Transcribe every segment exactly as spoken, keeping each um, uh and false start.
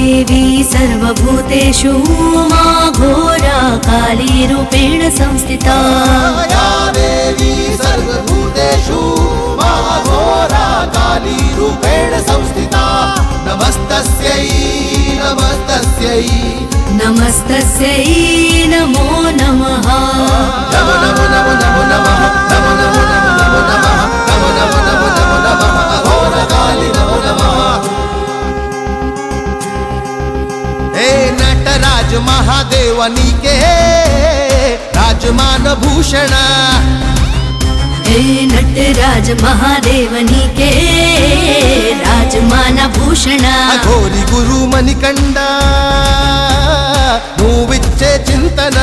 देवी सर्वभूतेषु मा घोरा काली रूपेण संस्थिता या देवी सर्वभूतेषु मा घोरा काली रूपेण संस्थिता नमस्तस्यै नमस्तस्यै नमस्तस्यै नमो नमः नमो नमो नमो नमो नमः नमो नमो नमो नमो नमः नमो नमो नमो नमो नमः घोरा काली नमो नमः। हे नटराज महादेव नीके राजमान भूषण हे नटराज महादेव नीके राजमान भूषण अघोरी गुरु मणिकंड నువ్విచ్చే చింతన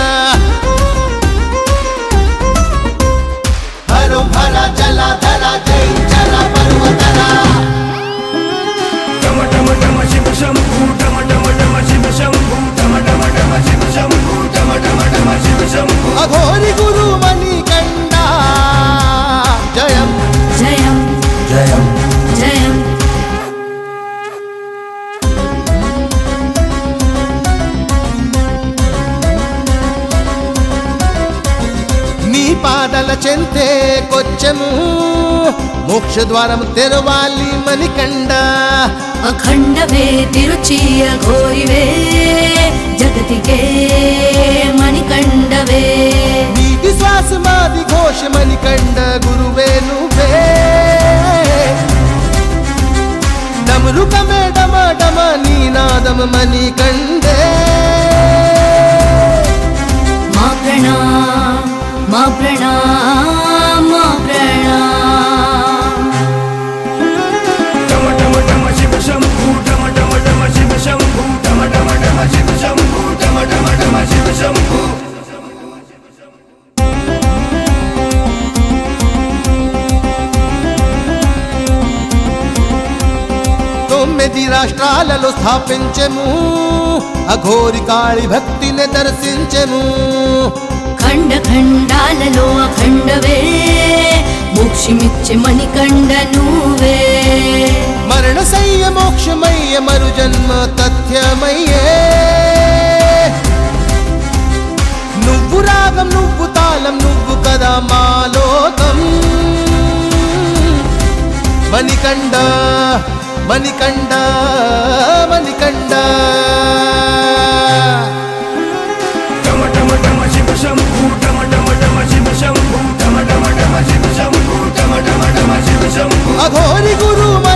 హర హర జలధర జై జల పర్వతర టమ టమ టమ శివ శంభూ టమ టమ టమ శివ శంభూ టమ టమ టమ శివ శంభూ టమ టమ టమ శివ శంభూ అఘోరి గురు మణికండ జయం జయం జయం జయం నీ పాదల చెంతే కొచ్చెము మోక్ష ద్వారం తెరవాలి మణికండ అఖండవే తిరుచియ ఘోరివే జగతికే మణికండవే నీటి శ్వాస మాది ఘోష మణికండ గురువే నువ్వే డమరుకమే డమ డమ నీనాదమ మణికండే మా ప్రణామ్ మా ప్రణామ్ మా ప్రణామ్ టమ టమ టమ శివ శంభూ టమ టమ టమ శివ శంభూ టమ టమ టమ శివ శంభూ టమ టమ టమ శివ శంభూ తొమ్మిది రాష్ట్రాలలో స్థాపించెము అఘోరి కాళి భక్తిని దర్శించెము ఖండ ఖండాలలో అఖండవే మోక్షమిచ్చే మణికండ నువ్వే మరణ సయ్య మోక్షమయ్య మరు జన్మ తథ్యమయ్యే నువ్వు రాగం నువ్వు తాళం నువ్వు కదా మాలోకం మణికండ మణికండ మణికండ టమ టమ టమ శివ శంభూ టమ టమ టమ శివ శంభూ టమ టమ టమ శివ శంభూ టమ టమ టమ శివ శంభూ అఘోరి గురు